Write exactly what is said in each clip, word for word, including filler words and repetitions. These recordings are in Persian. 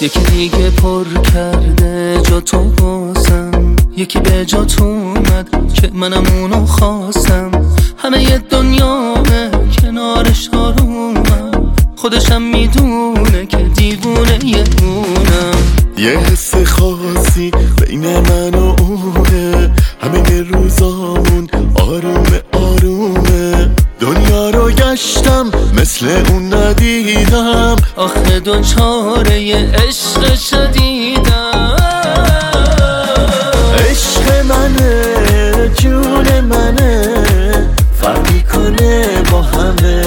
یکی دیگه پر کرده جا تو بازم، یکی به جا تو اومد که منم اونو خواستم. همه ی دنیامه کنارش آرومم، خودشم میدونه که دیوونه یه اونم. یه حس خاصی بین من و اونه، همه ی روزامون آرومه آرومه. دنیا رو گشتم مثل اون ندیدم، آخه دوچاره یه عشق شدیدم. عشق منه جون منه، فرقی کنه با همه.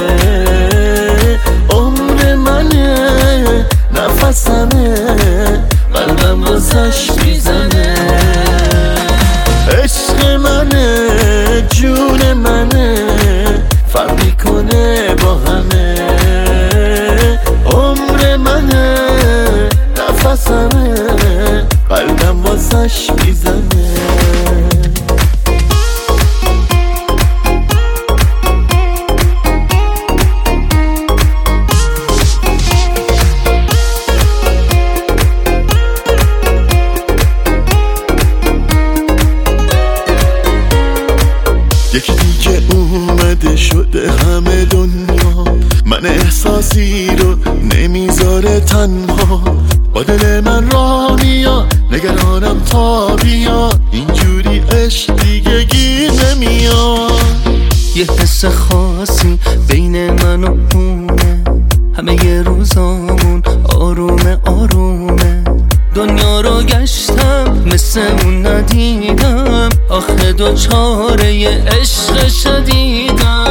عمر منه نفسمه، قلبم واسش میزنه. عشق منه جون منه، فرقی کنه با همه. عمر منه نفسمه، قلبم واسش میزنه. یکی دیگه اومده شده همه دنیا، من احساسی رو نمیذاره تنها. با دل من را میاد نگرانم تا بیا، اینجوری عشق دیگه گیر نمیاد. یه حس خاصی بین من و اونه، همه ی روزامون آرومه آرومه. دنیا رو گشتم مثل اون ندیدم، آخه دوچاره یه عشق شدیدم.